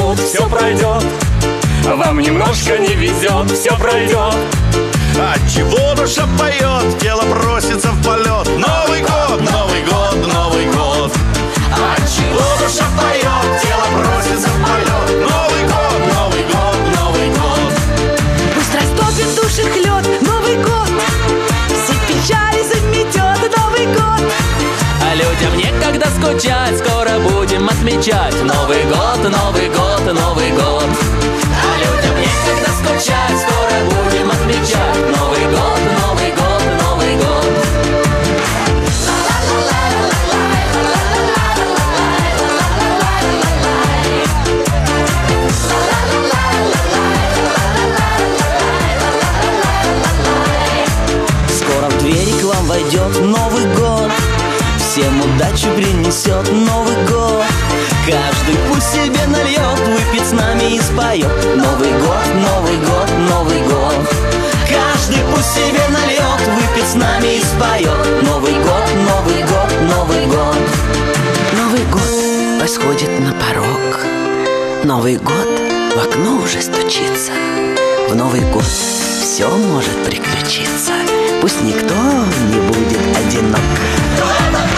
пройдет, все пройдет. Вам немножко не везет, все пройдет. Отчего душа поет, тело просится в полет? Новый год, Новый год, Новый год. Отчего душа поет, тело просится в полет? Новый год, Новый год, Новый год. Пусть растопит душах лед, Новый год. Все печали заметет, Новый год. А людям некогда скучать, скоро будем отмечать Новый год, Новый год, Новый год. А людям некогда скучать, скоро будем отмечать Новый год, Новый год, Новый год. Скоро в двери к вам войдет Новый год, всем удачу принесет Новый год. Каждый пусть себе нальет, выпьет с нами и споет Новый год, Новый год, Новый год. Каждый пусть себе нальет, выпьет с нами и споет Новый год, Новый год, Новый год. Новый год восходит на порог, Новый год в окно уже стучится. В Новый год все может приключиться, пусть никто не будет одинок.